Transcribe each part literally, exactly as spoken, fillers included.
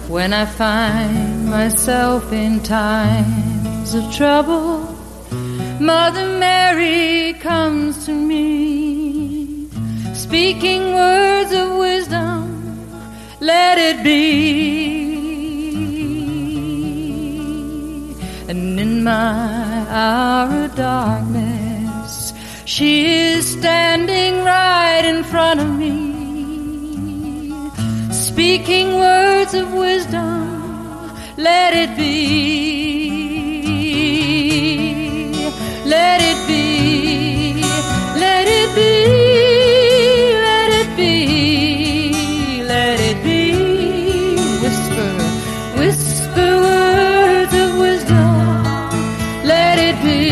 When I find myself in times of trouble, Mother Mary comes to me, speaking words of wisdom, let it be. And in my hour of darkness, she is standing right in front of me, speaking words of wisdom, let it be. Let it be, let it be, let it be, let it be. Whisper, whisper words of wisdom, let it be.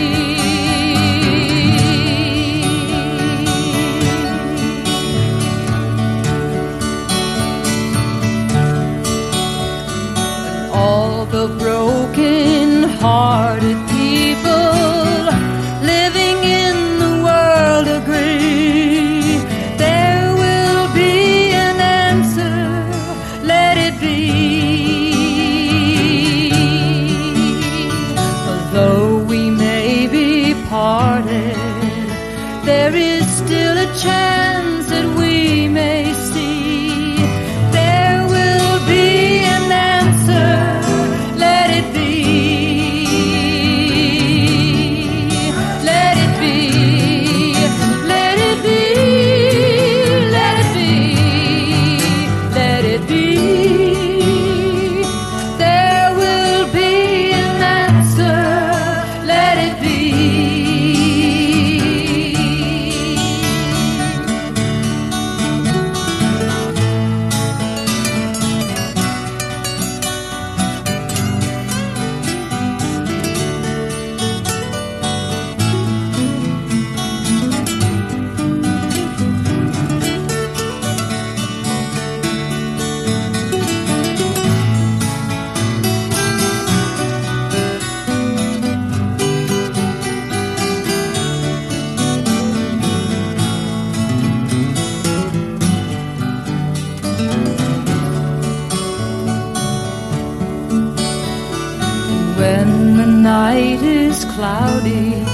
And all the broken-hearted people living in the world agree, there will be an answer, let it be. Although we may be parted, there is still a chance that we may see. There will be an answer, let it be. When the night is cloudy